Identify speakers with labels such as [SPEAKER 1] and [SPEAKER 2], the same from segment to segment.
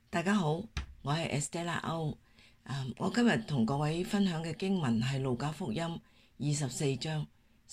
[SPEAKER 1] 大家好，我係 Estella 歐。我今日同各位分享嘅經文係路加福音24章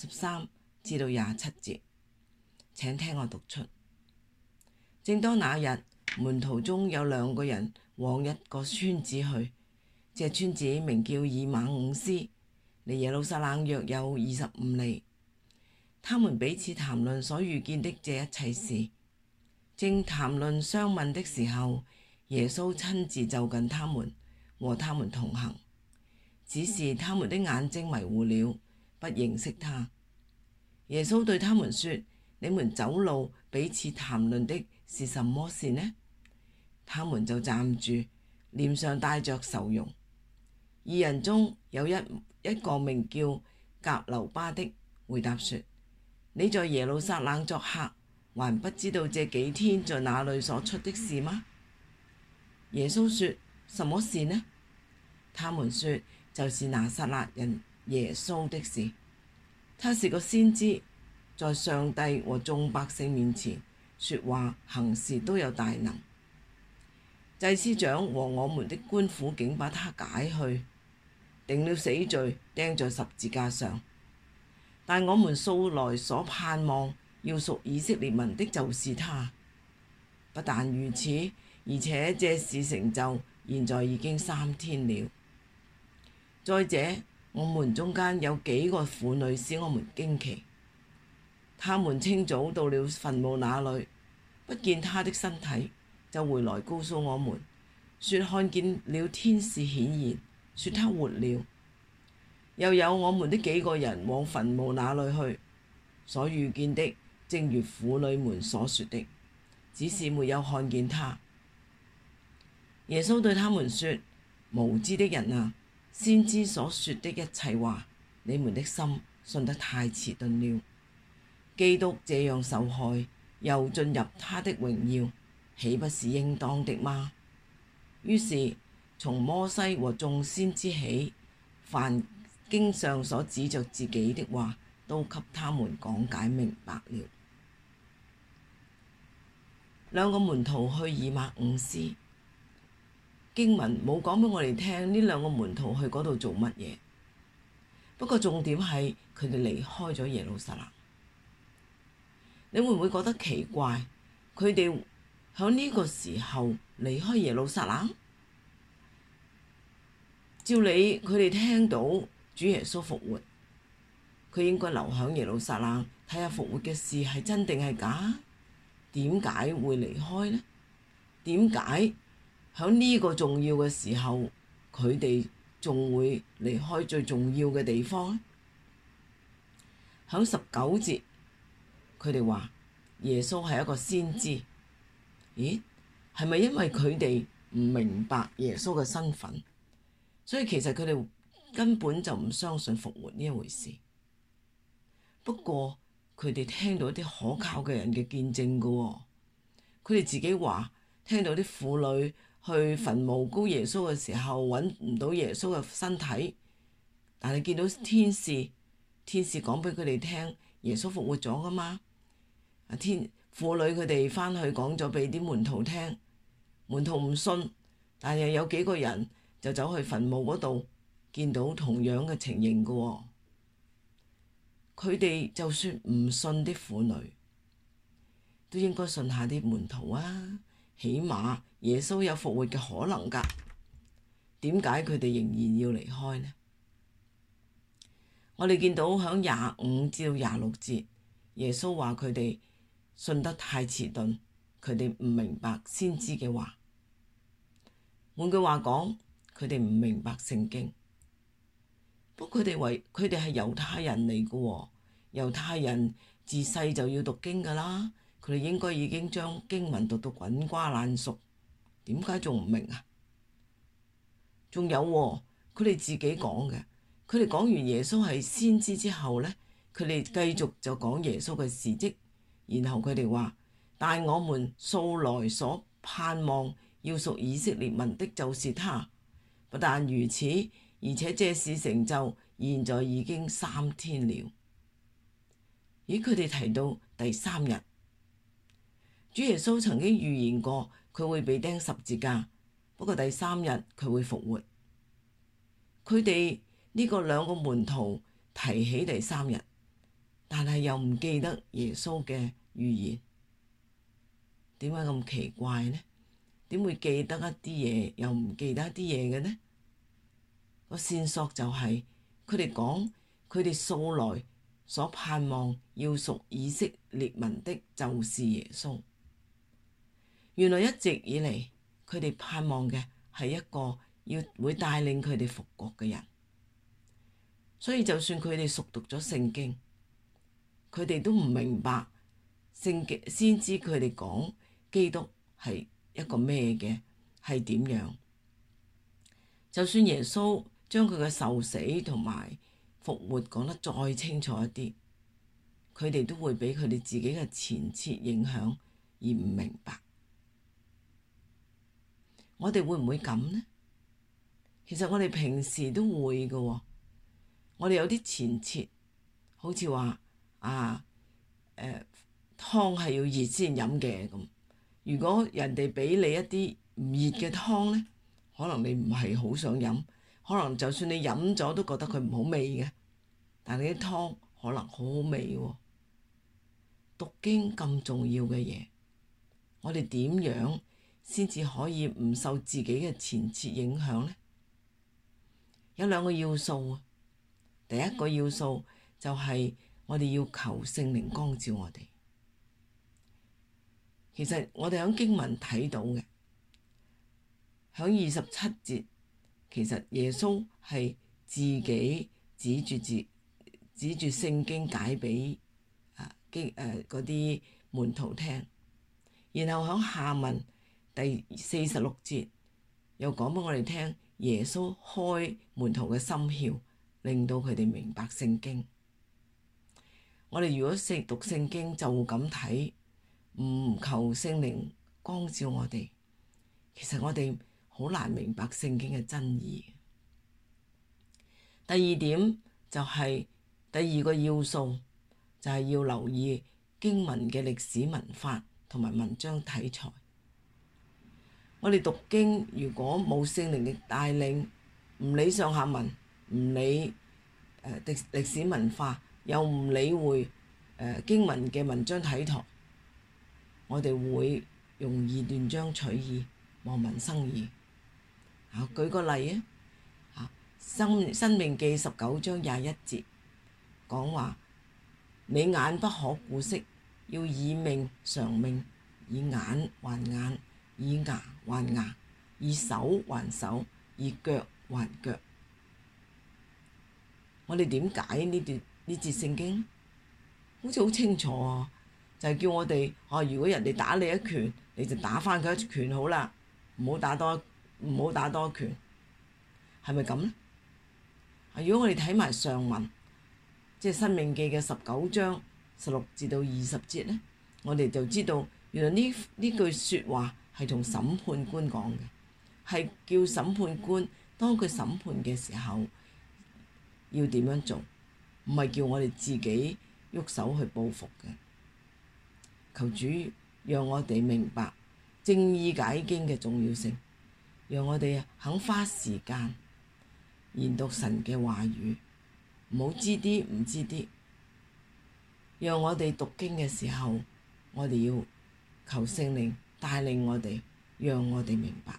[SPEAKER 1] 13至到27節，請聽我讀出。正當那日，門徒中有2個人往一個村子去，這村子名叫以馬忤斯，離耶路撒冷約有25里。他們彼此談論所遇見的這一切事。正談論相問的時候，耶穌親自就近他們，和他們同行，只是他們的眼睛迷糊了，不認識他。耶穌對他們說：你們走路彼此談論的是什麼事呢？他們就站住，臉上帶着愁容。2人中有一個名叫革流巴的，回答說：你在耶路撒冷作客，還不知道這幾天在那裏所出的事嗎？耶穌說：什麼事呢？他們說：就是拿撒勒人耶穌的事。他是個先知，在上帝和眾百姓面前說話行事都有大能。祭司長和我們的官府竟把他解去，定了死罪，釘在十字架上。但我們素來所盼望要屬以色列民的就是他。不但如此，而且這事成就，現在已經3天了。再者，我們中間有幾個婦女使我們驚奇。她們清早到了墳墓那裏，不見他的身體，就回來告訴我們，說看見了天使顯現，說他活了。又有我們的幾個人往墳墓那裏去，所遇見的正如婦女們所說的，只是沒有看見他。耶穌對他們說：無知的人啊，先知所說的一切話，你們的心信得太遲鈍了。基督這樣受害，又進入他的榮耀，豈不是應當的嗎？於是從摩西和眾先知起，凡經上所指着自己的話，都給他們講解明白了。2個門徒去以馬忤斯，經文冇講俾我哋聽呢2個門徒去嗰度做乜嘢。不過重點係佢哋離開咗耶路撒冷。你會唔會覺得奇怪？佢哋喺呢個時候離開耶路撒冷？照理佢哋聽到主耶穌復活，佢應該留喺耶路撒冷睇下復活嘅事係真定係假？點解會離開呢？點解喺呢個重要嘅時候，佢哋仲會離開最重要嘅地方呢？喺19節，佢哋話耶穌係一個先知。咦？係咪因為佢哋唔明白耶穌嘅身份，所以其實佢哋根本就唔相信復活呢一回事？不過佢哋聽到啲可靠嘅人嘅見證㗎喎，佢哋自己話聽到啲婦女去墳墓膏耶穌嘅時候揾唔到耶穌嘅身體，但係見到天使講俾佢哋聽耶穌復活咗㗎嘛。婦女佢哋返去講咗俾啲門徒聽，門徒唔信，但係有幾個人就走去墳墓嗰度見到同樣嘅情形㗎喎。佢哋就算唔信啲婦女，都應該信下啲門徒啊，起碼耶穌有復活嘅可能㗎。點解佢哋仍然要離開呢？我哋見到響25至26節，耶穌話佢哋信得太遲鈍，佢哋唔明白先知嘅話。換句話講，佢哋唔明白聖經。不過佢哋係猶太人嚟嘅喎，猶太人自細就要讀經㗎啦，佢哋應該已經將經文讀到滾瓜爛熟，點解仲唔明啊？仲有喎，佢哋自己講嘅，佢哋講完耶穌係先知之後呢，佢哋繼續就講耶穌嘅事蹟，然後佢哋話：但我們素來所盼望要屬以色列民的就是他。不但如此，而且這事成就，現在已經3天了。咦？佢哋提到第3日，主耶穌曾經預言過佢會被釘十字架，不過第3日佢會復活。佢哋呢個兩個門徒提起第3日，但係又唔記得耶穌嘅預言。點解咁奇怪呢？點會記得一啲嘢又唔記得一啲嘢嘅呢？個線索就係佢哋講佢哋素來所盼望要屬以色列民的就是耶穌。原來一直以嚟佢哋盼望嘅係一個會帶領佢哋復國嘅人。所以就算佢哋熟讀咗聖經，佢哋都唔明白聖經，先知佢哋講基督係一個咩嘅，係點樣。就算耶穌將佢嘅受死同埋復活講得再清楚一啲，佢哋都會俾佢哋自己嘅前設影響而唔明白。我哋會唔會咁呢？其實我哋平時都會嘅喎。我哋有啲前設，好似話湯係要熱先飲嘅咁。如果人哋俾你一啲唔熱嘅湯呢，可能你唔係好想飲，可能就算你飲咗都覺得佢唔好味嘅。但係啲湯可能好好味喎。讀經咁重要嘅嘢，我哋點樣先至可以唔受自己嘅前設影響呢？有2個要素啊。第一個要素就係我哋要求聖靈光照我哋。其實我哋喺經文睇到嘅，喺27節，其實耶穌係自己指住聖經解俾嗰啲門徒聽，然後喺下文第46節又講俾我哋聽，耶穌開門徒嘅心竅，令到佢哋明白聖經。我哋如果讀聖經就咁睇，唔求聖靈光照我哋，其實我哋好難明白聖經嘅真義。第二點就係第2個要素，就係要留意經文嘅歷史文法同埋文章題材。我哋讀經如果冇聖靈嘅帶領，唔理上下文，唔理歷史文化，又唔理會經文嘅文章體台，我哋會容易斷章取義，望文生義。舉個例啊，申命記19章21節講話：你眼不可顧惜，要以命償命，以眼還眼，以牙還牙，以手還手，以腳還腳。我哋點解呢節聖經？好似好清楚啊，就係叫我哋如果人哋打你一拳，你就打返佢一拳好啦，唔好打多一拳，係咪咁呢？如果我哋睇埋上文，即係申命記嘅19章16至到20節呢，我哋就知道原來呢句説話係同審判官講嘅，係叫審判官當佢審判嘅時候要點樣做，唔係叫我哋自己喐手去報復嘅。求主讓我哋明白正意解經嘅重要性，讓我哋肯花時間研讀神嘅話語，唔好知啲唔知啲。讓我哋讀經嘅時候，我哋要求聖靈帶領我哋，讓我哋明白。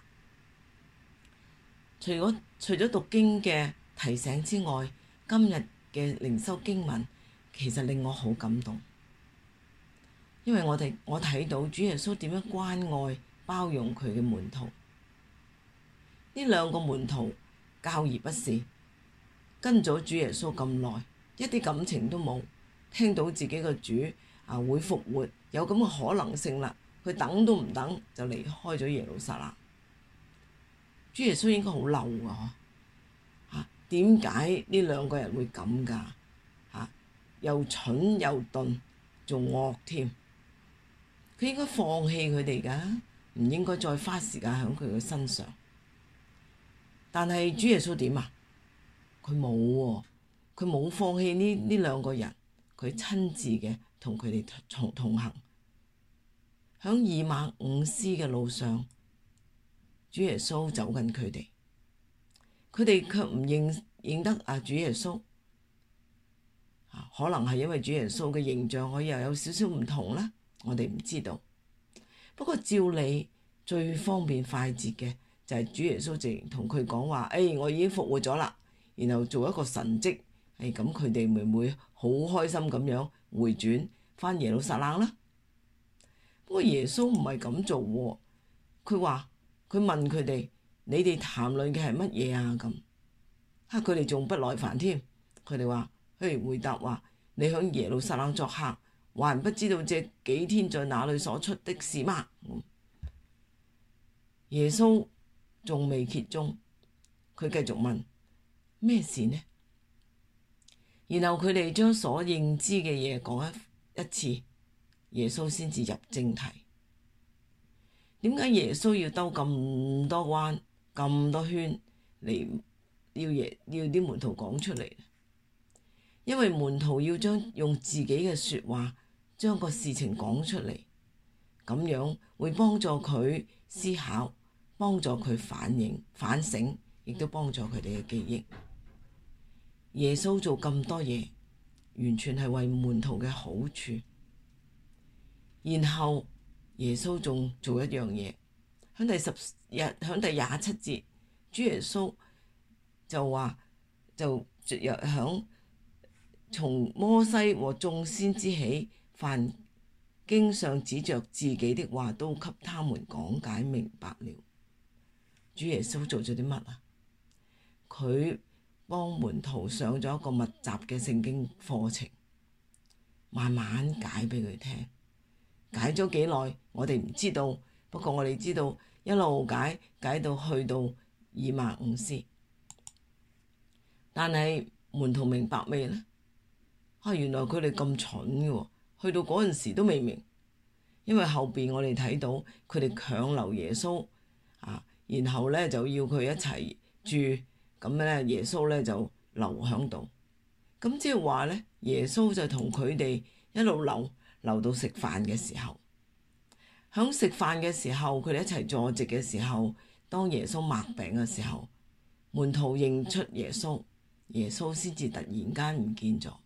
[SPEAKER 1] 除咗讀經嘅提醒之外，今日嘅靈修經文其實令我好感動，因為我睇到主耶穌點樣關愛包容佢嘅門徒。呢2個門徒教而不是，跟咗主耶穌咁耐，一啲感情都冇，聽到自己個主會復活，有咁嘅可能性啦，佢等都唔等就離開咗耶路撒冷。主耶穌應該好嬲啊！點解呢2個人會咁㗎？又蠢又鈍，仲惡添。佢應該放棄佢哋㗎，唔應該再花時間喺佢嘅身上。但係主耶穌點啊？佢冇喎，佢冇放棄呢2個人，佢親自嘅同佢哋同行。 響以馬忤斯嘅路上，主耶穌走近佢哋，佢哋卻唔認得主耶穌。可能係因為主耶穌嘅形象可以又有少少唔同啦，我哋唔知道。不過照理最方便快捷嘅就係主耶穌直接同佢講話，我已經復活咗啦，然後做一個神蹟，咁佢哋會唔會好開心咁樣回轉返耶路撒冷啦？不過耶穌唔係咁做喎，佢問佢哋：你哋談論嘅係乜嘢啊？咁佢哋仲不耐煩添，佢哋話：回答話，你響耶路撒冷作客，還不知道這幾天在哪裏所出的事嗎？耶穌仲未揭盅，佢繼續問咩事呢？然後佢哋將所認知嘅嘢講一次，耶穌先至入正題。點解耶穌要兜咁多彎、咁多圈嚟要啲門徒講出嚟？因為門徒要用自己嘅說話將個事情講出嚟，咁樣會幫助佢思考，幫助佢反省，亦都幫助佢哋嘅記憶。耶穌做咁多嘢，完全係為門徒嘅好處。然後耶穌仲做一樣嘢，響第27節，主耶穌就話響從摩西和眾先知起，凡經上指着自己的話，都給他們講解明白了。主耶穌做咗啲乜啊？佢幫門徒上咗一個密集嘅聖經課程，慢慢解俾佢聽。解咗幾耐，我哋唔知道。不過我哋知道一路解到去到以馬忤斯。但係門徒明白未呢？原來佢哋咁蠢嘅，去到嗰陣時都未明。因為後邊我哋睇到佢哋強留耶穌然後咧就要佢一齊住，咁咧耶穌咧就留喺度。咁即係話咧，耶穌就同佢哋一路留到食飯嘅時候。響食飯嘅時候，佢哋一齊坐席嘅時候，當耶穌擘餅嘅時候，門徒認出耶穌，耶穌先至突然間唔見咗。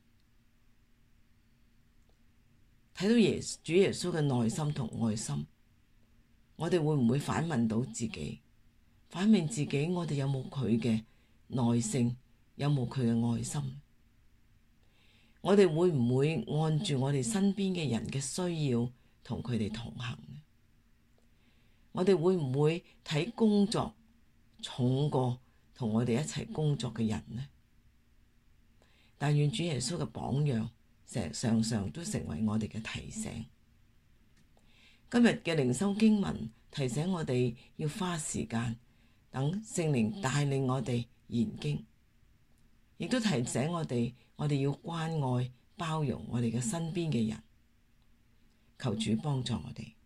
[SPEAKER 1] 睇到主耶穌嘅內心同愛心，我哋會唔會反問到自己？反問自己，我哋有冇佢嘅耐性？有冇佢嘅愛心？我哋會唔會按住我哋身邊嘅人嘅需要同佢哋同行呢？我哋會唔會睇工作重過同我哋一齊工作嘅人呢？但願主耶穌嘅榜樣常常都成為我哋嘅提醒。今日嘅靈修經文提醒我哋要花時間等聖靈帶領我哋研經，亦都提醒我哋要關愛包容我哋嘅身邊嘅人。求主幫助我哋。